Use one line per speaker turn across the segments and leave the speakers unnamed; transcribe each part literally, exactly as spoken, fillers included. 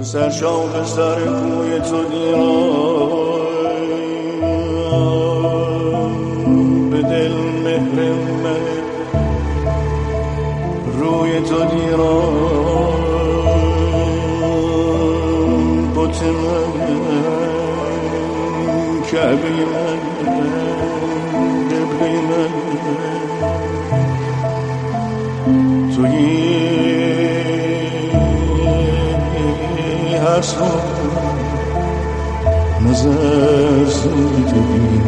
سرشاق سر کوی تو دیرم به دل مهر من روی تو دیرم بوت من کعبه من قبله من تویی هر سو نظر زدی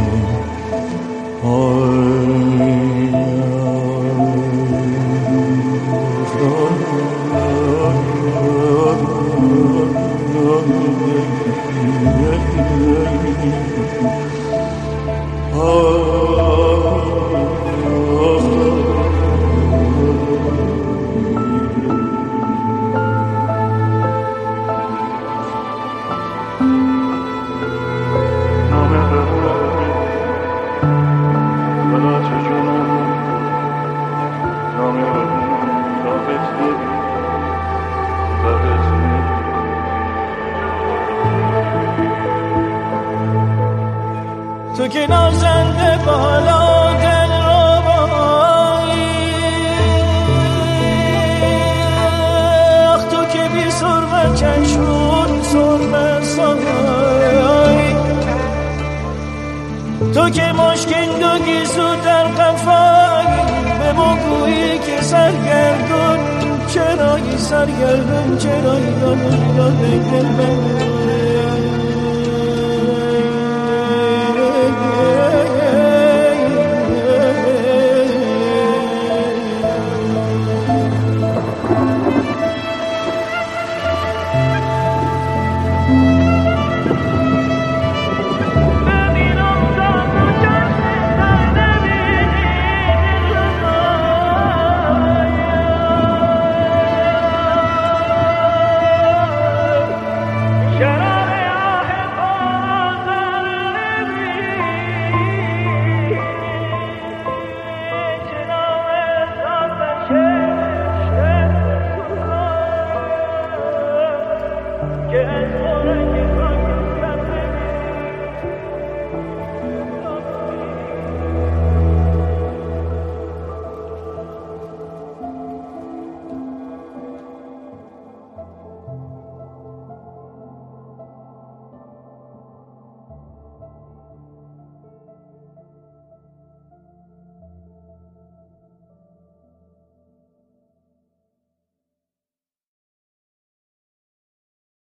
تو که نازنده بالا دل رو بایی، آخ تو که بی سرمه چشون سرمه سایی، تو که مشکین دو گیزو در قفایی، به ما گویی که سرگردون چرایی سرگردون چرایی دادون دادون دل من